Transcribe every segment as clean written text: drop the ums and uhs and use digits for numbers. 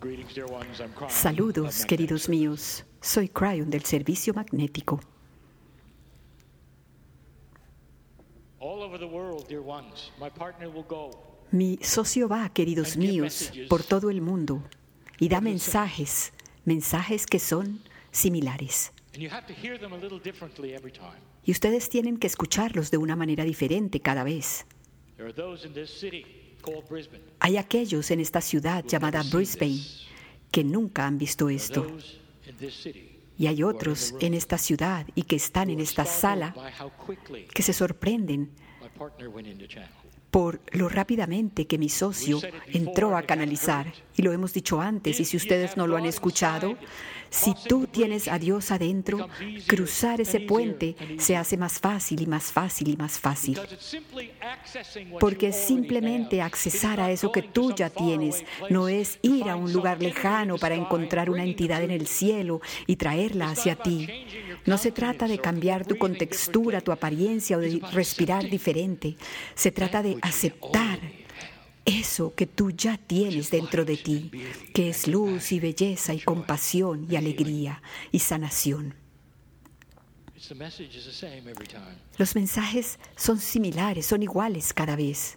Saludos, queridos míos. Soy Cryon del Servicio Magnético. Mi socio va, queridos míos, por todo el mundo y da mensajes que son similares. Y ustedes tienen que escucharlos de una manera diferente cada vez. Hay aquellos en esta ciudad llamada Brisbane que nunca han visto esto. Y hay otros en esta ciudad y que están en esta sala que se sorprenden por lo rápidamente que mi socio entró a canalizar. Y lo hemos dicho antes, y si ustedes no lo han escuchado, si tú tienes a Dios adentro, cruzar ese puente se hace más fácil y más fácil y más fácil. Porque es simplemente accesar a eso que tú ya tienes. No es ir a un lugar lejano para encontrar una entidad en el cielo y traerla hacia ti. No se trata de cambiar tu contextura, tu apariencia o de respirar diferente. Se trata de aceptar eso que tú ya tienes dentro de ti, que es luz y belleza y compasión y alegría y sanación. Los mensajes son similares, son iguales cada vez.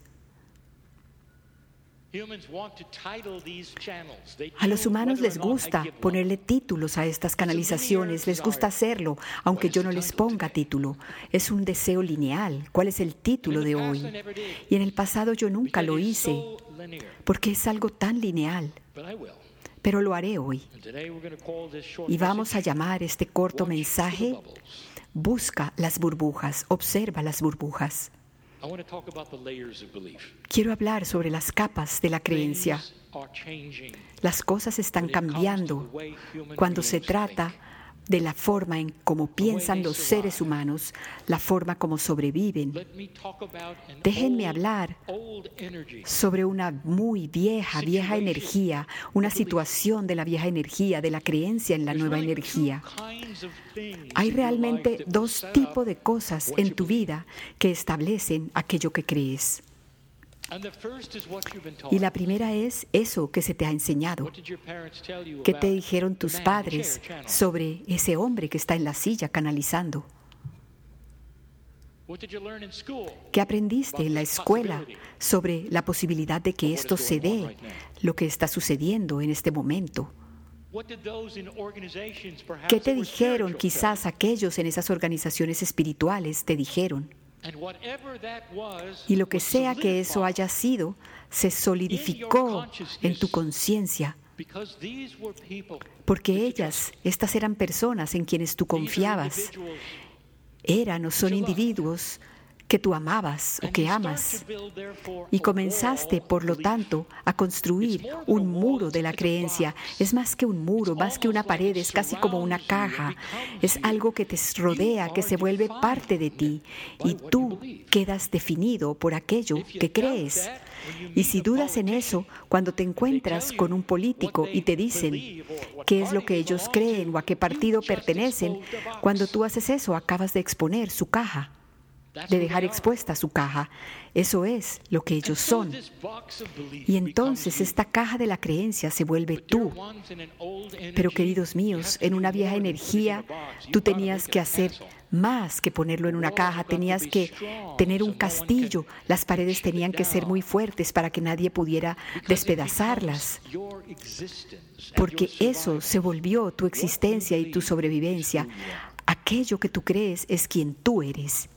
A los humanos les gusta ponerle títulos a estas canalizaciones, les gusta hacerlo, aunque yo no les ponga título. Es un deseo lineal. ¿Cuál es el título de hoy? Y en el pasado yo nunca lo hice, porque es algo tan lineal. Pero lo haré hoy. Y vamos a llamar este corto mensaje: busca las burbujas, observa las burbujas. Quiero hablar sobre las capas de la creencia. Las cosas están cambiando cuando se trata de la forma en cómo piensan los seres humanos, la forma como sobreviven. Déjenme hablar sobre una muy vieja energía, una situación de la vieja energía, de la creencia en la nueva energía. Hay realmente dos tipos de cosas en tu vida que establecen aquello que crees. Y la primera es eso que se te ha enseñado. ¿Qué te dijeron tus padres sobre ese hombre que está en la silla canalizando? ¿Qué aprendiste en la escuela sobre la posibilidad de que esto se dé, lo que está sucediendo en este momento? ¿Qué te dijeron quizás aquellos en esas organizaciones espirituales te dijeron? Y lo que sea que eso haya sido, se solidificó en tu conciencia, porque estas eran personas en quienes tú confiabas. Eran o son individuos que tú amabas o que amas. Y comenzaste, por lo tanto, a construir un muro de la creencia. Es más que un muro, más que una pared, es casi como una caja. Es algo que te rodea, que se vuelve parte de ti. Y tú quedas definido por aquello que crees. Y si dudas en eso, cuando te encuentras con un político y te dicen qué es lo que ellos creen o a qué partido pertenecen, cuando tú haces eso, acabas de exponer su caja, de dejar expuesta su caja. Eso es lo que ellos son. Y entonces esta caja de la creencia se vuelve tú. Pero queridos míos, en una vieja energía, tú tenías que hacer más que ponerlo en una caja. Tenías que tener un castillo. Las paredes tenían que ser muy fuertes para que nadie pudiera despedazarlas. Porque eso se volvió tu existencia y tu sobrevivencia. Aquello que tú crees es quien tú eres.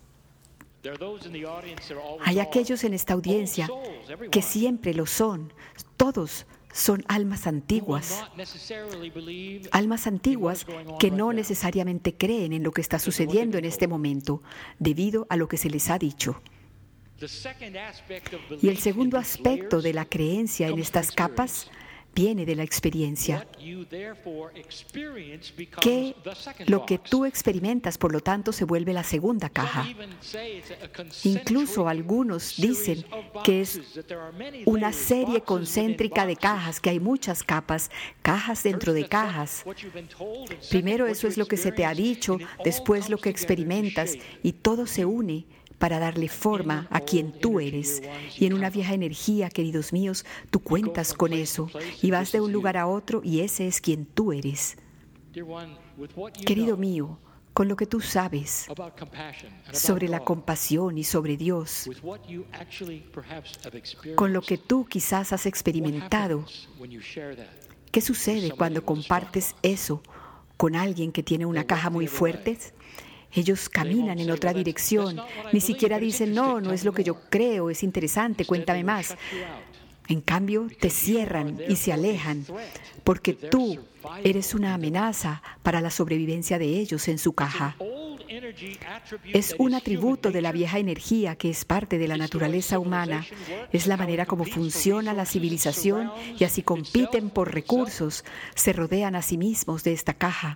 Hay aquellos en esta audiencia que siempre lo son. Todos son almas antiguas que no necesariamente creen en lo que está sucediendo en este momento, debido a lo que se les ha dicho. Y el segundo aspecto de la creencia en estas capas viene de la experiencia. Que lo que tú experimentas, por lo tanto, se vuelve la segunda caja. Incluso algunos dicen que es una serie concéntrica de cajas, que hay muchas capas, cajas dentro de cajas. Primero eso es lo que se te ha dicho, después lo que experimentas, y todo se une para darle forma a quien tú eres. Y en una vieja energía, queridos míos, tú cuentas con eso y vas de un lugar a otro y ese es quien tú eres. Querido mío, con lo que tú sabes sobre la compasión y sobre Dios, con lo que tú quizás has experimentado, ¿qué sucede cuando compartes eso con alguien que tiene una caja muy fuerte? Ellos caminan en otra dirección, ni siquiera dicen, no es lo que yo creo, es interesante, cuéntame más. En cambio, te cierran y se alejan, porque tú eres una amenaza para la sobrevivencia de ellos en su caja. Es un atributo de la vieja energía que es parte de la naturaleza humana. Es la manera como funciona la civilización y así compiten por recursos, se rodean a sí mismos de esta caja.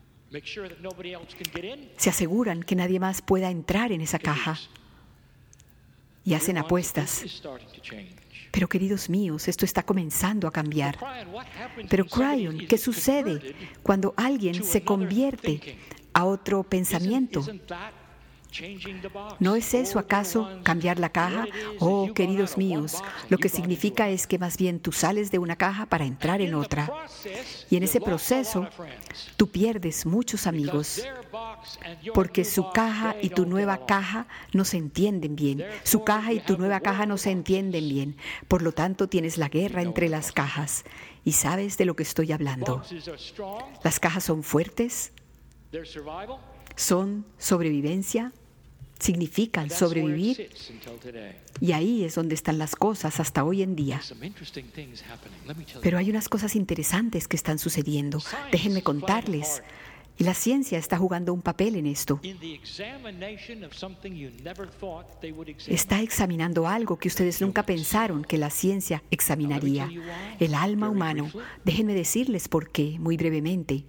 Se aseguran que nadie más pueda entrar en esa caja y hacen apuestas. Pero queridos míos, esto está comenzando a cambiar. Pero Cryon, ¿qué sucede cuando alguien se convierte a otro pensamiento? ¿No es eso acaso cambiar la caja? Oh, queridos míos, lo que significa es que más bien tú sales de una caja para entrar en otra. Y en ese proceso, tú pierdes muchos amigos, porque su caja y tu nueva caja no se entienden bien. Su caja y tu nueva caja no se entienden bien. Por lo tanto, tienes la guerra entre las cajas. ¿Y sabes de lo que estoy hablando? Las cajas son fuertes, son sobrevivencia, significan sobrevivir, y ahí es donde están las cosas hasta hoy en día. Pero hay unas cosas interesantes que están sucediendo. Déjenme contarles. Y la ciencia está jugando un papel en esto. Está examinando algo que ustedes nunca pensaron que la ciencia examinaría. El alma humano. Déjenme decirles por qué, muy brevemente.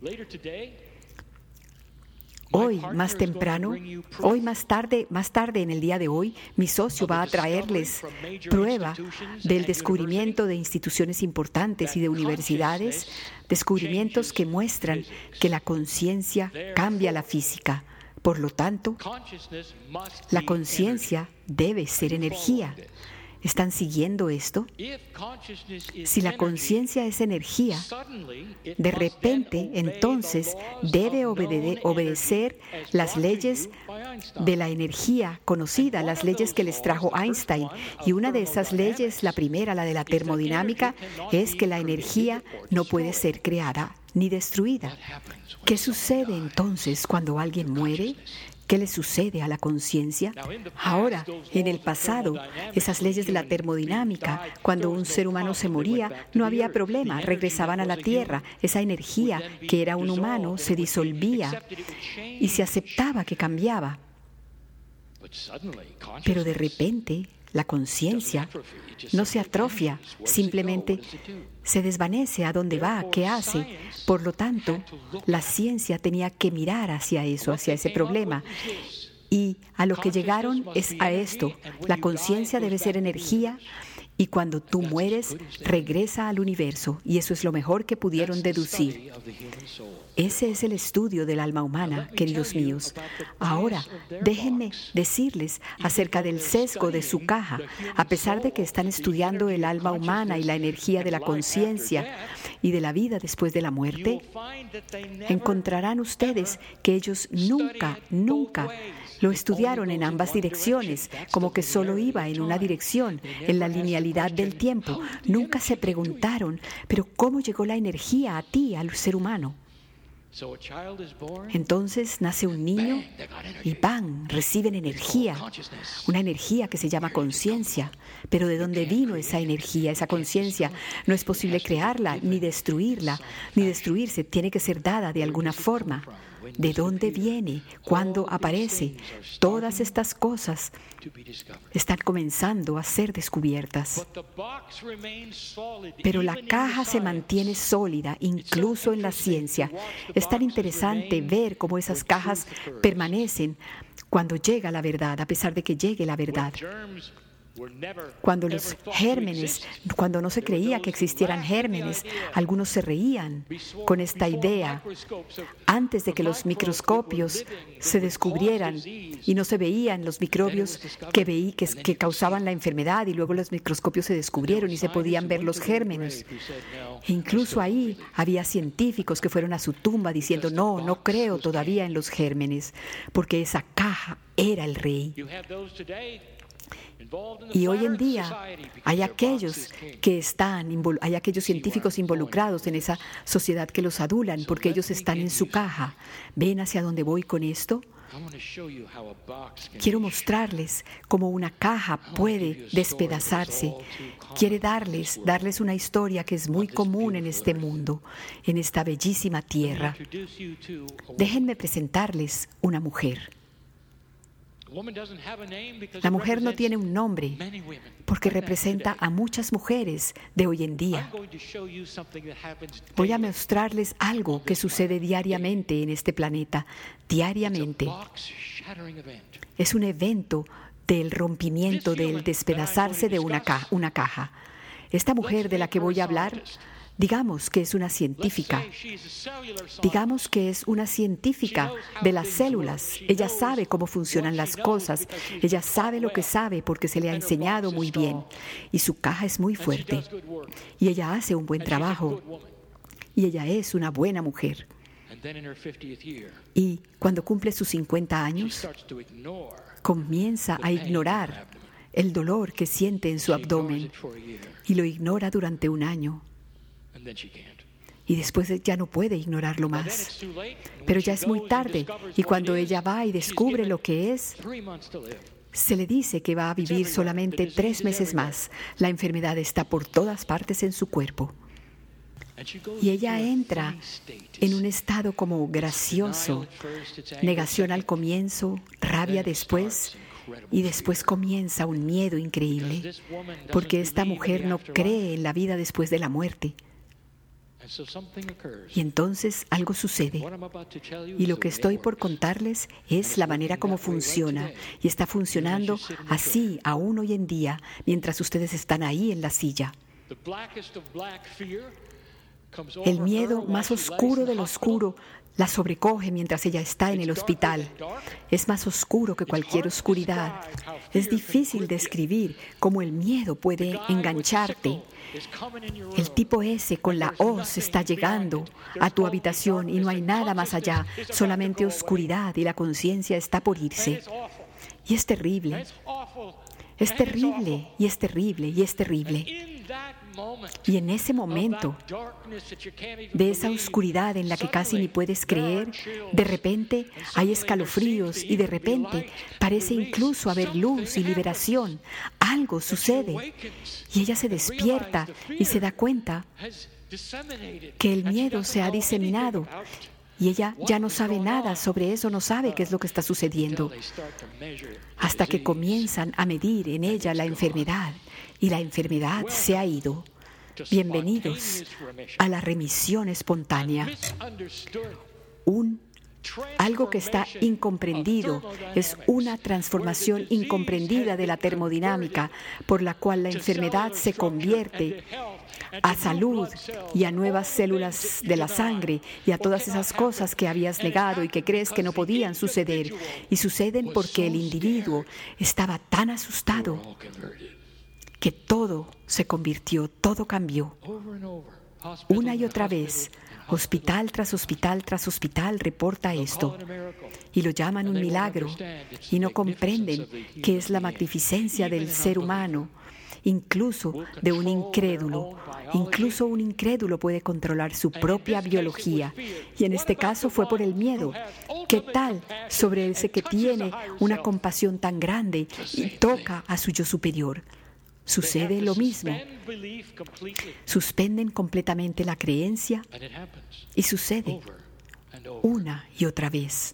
Hoy, más temprano, más tarde en el día de hoy, mi socio va a traerles prueba del descubrimiento de instituciones importantes y de universidades, descubrimientos que muestran que la conciencia cambia la física. Por lo tanto, la conciencia debe ser energía. ¿Están siguiendo esto? Si la conciencia es energía, de repente, entonces, debe obedecer las leyes de la energía conocida, las leyes que les trajo Einstein. Y una de esas leyes, la primera, la de la termodinámica, es que la energía no puede ser creada ni destruida. ¿Qué sucede entonces cuando alguien muere? ¿Qué le sucede a la conciencia? Ahora, en el pasado, esas leyes de la termodinámica, cuando un ser humano se moría, no había problema, regresaban a la Tierra. Esa energía que era un humano se disolvía y se aceptaba que cambiaba. Pero de repente, la conciencia no se atrofia, simplemente se desvanece. ¿A dónde va? ¿Qué hace? Por lo tanto, la ciencia tenía que mirar hacia eso, hacia ese problema. Y a lo que llegaron es a esto. La conciencia debe ser energía y cuando tú mueres, regresa al universo. Y eso es lo mejor que pudieron deducir. Ese es el estudio del alma humana, queridos míos. Ahora, déjenme decirles acerca del sesgo de su caja. A pesar de que están estudiando el alma humana y la energía de la conciencia y de la vida después de la muerte, encontrarán ustedes que ellos nunca lo estudiaron en ambas direcciones, como que solo iba en una dirección, en la linealidad del tiempo. Nunca se preguntaron, pero ¿cómo llegó la energía a ti, al ser humano? Entonces nace un niño y ¡pam!, reciben energía, una energía que se llama conciencia. Pero ¿de dónde vino esa energía, esa conciencia? No es posible crearla, ni destruirla, ni destruirse, tiene que ser dada de alguna forma. ¿De dónde viene? ¿Cuándo aparece? Todas estas cosas están comenzando a ser descubiertas. Pero la caja se mantiene sólida, incluso en la ciencia. Es tan interesante ver cómo esas cajas permanecen cuando llega la verdad, a pesar de que llegue la verdad. Cuando los gérmenes, cuando no se creía que existieran gérmenes, algunos se reían con esta idea. Antes de que los microscopios se descubrieran y no se veían los microbios que causaban la enfermedad, y luego los microscopios se descubrieron y se podían ver los gérmenes. E incluso ahí había científicos que fueron a su tumba diciendo, no creo todavía en los gérmenes, porque esa caja era el rey. Y hoy en día hay aquellos científicos involucrados en esa sociedad que los adulan porque ellos están en su caja. ¿Ven hacia dónde voy con esto? Quiero mostrarles cómo una caja puede despedazarse. Quiere darles una historia que es muy común en este mundo, en esta bellísima tierra. Déjenme presentarles una mujer. La mujer no tiene un nombre porque representa a muchas mujeres de hoy en día. Voy a mostrarles algo que sucede diariamente en este planeta, diariamente. Es un evento del rompimiento, del despedazarse de una caja. Esta mujer de la que voy a hablar, digamos que es una científica. Digamos que es una científica de las células. Ella sabe cómo funcionan las cosas. Ella sabe lo que sabe porque se le ha enseñado muy bien. Y su caja es muy fuerte. Y ella hace un buen trabajo. Y ella es una buena mujer. Y cuando cumple sus 50 años, comienza a ignorar el dolor que siente en su abdomen. Y lo ignora durante un año. Y después ya no puede ignorarlo más. Pero ya es muy tarde, y cuando ella va y descubre lo que es, se le dice que va a vivir solamente 3 meses más. La enfermedad está por todas partes en su cuerpo. Y ella entra en un estado como gracioso, negación al comienzo, rabia después, y después comienza un miedo increíble, porque esta mujer no cree en la vida después de la muerte. Y entonces algo sucede. Y lo que estoy por contarles es la manera como funciona. Y está funcionando así aún hoy en día, mientras ustedes están ahí en la silla. El miedo más oscuro del oscuro la sobrecoge mientras ella está en el hospital. Es más oscuro que cualquier oscuridad. Es difícil describir cómo el miedo puede engancharte. El tipo ese con la hoz está llegando a tu habitación y no hay nada más allá, solamente oscuridad, y la conciencia está por irse. Y es terrible. Es terrible, y es terrible, y es terrible. Y en ese momento de esa oscuridad en la que casi ni puedes creer, de repente hay escalofríos y de repente parece incluso haber luz y liberación. Algo sucede y ella se despierta y se da cuenta que el miedo se ha diseminado. Y ella ya no sabe nada sobre eso, no sabe qué es lo que está sucediendo, hasta que comienzan a medir en ella la enfermedad, y la enfermedad se ha ido. Bienvenidos a la remisión espontánea. Algo que está incomprendido es una transformación incomprendida de la termodinámica, por la cual la enfermedad se convierte a salud y a nuevas células de la sangre y a todas esas cosas que habías negado y que crees que no podían suceder. Y suceden porque el individuo estaba tan asustado que todo se convirtió, todo cambió. Una y otra vez, hospital tras hospital tras hospital reporta esto y lo llaman un milagro y no comprenden que es la magnificencia del ser humano, incluso de un incrédulo. Incluso un incrédulo puede controlar su propia biología, y en este caso fue por el miedo. ¿Qué tal sobre ese que tiene una compasión tan grande y toca a su yo superior? Sucede lo mismo. Suspenden completamente la creencia y sucede una y otra vez.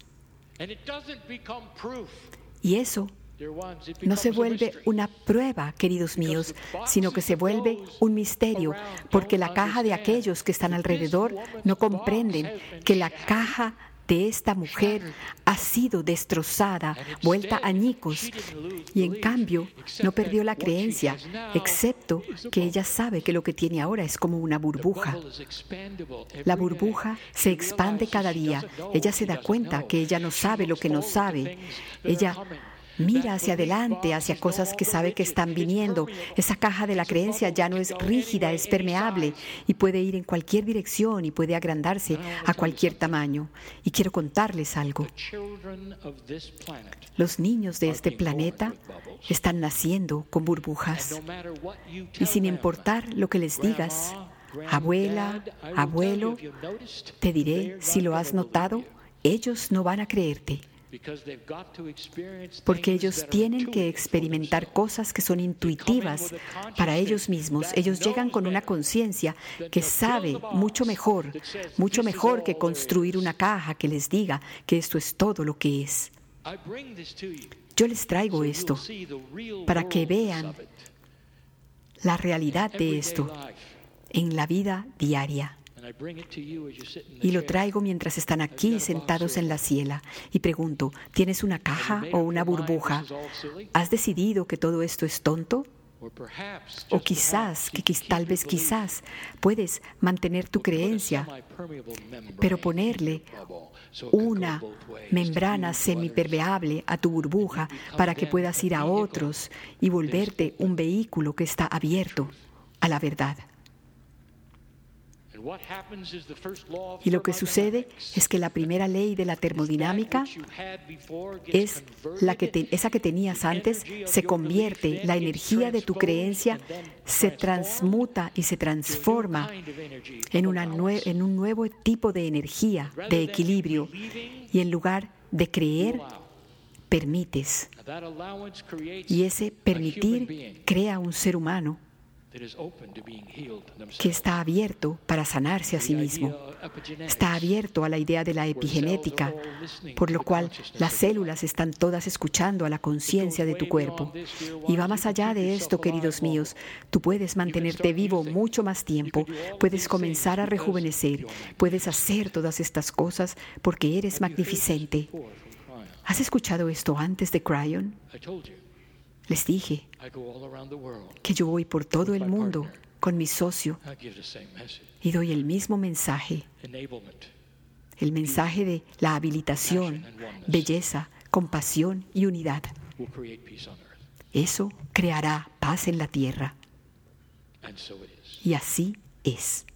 Y eso no se vuelve una prueba, queridos míos, sino que se vuelve un misterio, porque la caja de aquellos que están alrededor no comprenden que la caja de esta mujer ha sido destrozada, vuelta a añicos, y en cambio no perdió la creencia, excepto que ella sabe que lo que tiene ahora es como una burbuja. La burbuja se expande cada día. Ella se da cuenta que ella no sabe lo que no sabe. Ella mira hacia adelante, hacia cosas que sabe que están viniendo. Esa caja de la creencia ya no es rígida, es permeable y puede ir en cualquier dirección y puede agrandarse a cualquier tamaño. Y quiero contarles algo. Los niños de este planeta están naciendo con burbujas. Y sin importar lo que les digas, abuela, abuelo, te diré, si lo has notado, ellos no van a creerte. Porque ellos tienen que experimentar cosas que son intuitivas para ellos mismos. Ellos llegan con una conciencia que sabe mucho mejor que construir una caja que les diga que esto es todo lo que es. Yo les traigo esto para que vean la realidad de esto en la vida diaria. Y lo traigo mientras están aquí sentados en la siela. Y pregunto, ¿tienes una caja o una burbuja? ¿Has decidido que todo esto es tonto? O quizás, tal vez quizás, puedes mantener tu creencia, pero ponerle una membrana semipermeable a tu burbuja para que puedas ir a otros y volverte un vehículo que está abierto a la verdad. Y lo que sucede es que la primera ley de la termodinámica es esa que tenías antes, se convierte, la energía de tu creencia se transmuta y se transforma en un nuevo tipo de energía, de equilibrio. Y en lugar de creer, permites. Y ese permitir crea un ser humano que está abierto para sanarse a sí mismo. Está abierto a la idea de la epigenética, por lo cual las células están todas escuchando a la conciencia de tu cuerpo. Y va más allá de esto, queridos míos. Tú puedes mantenerte vivo mucho más tiempo, puedes comenzar a rejuvenecer, puedes hacer todas estas cosas porque eres magnificente. ¿Has escuchado esto antes de Cryon? Les dije que yo voy por todo el mundo con mi socio y doy el mismo mensaje, el mensaje de la habilitación, belleza, compasión y unidad. Eso creará paz en la tierra. Y así es.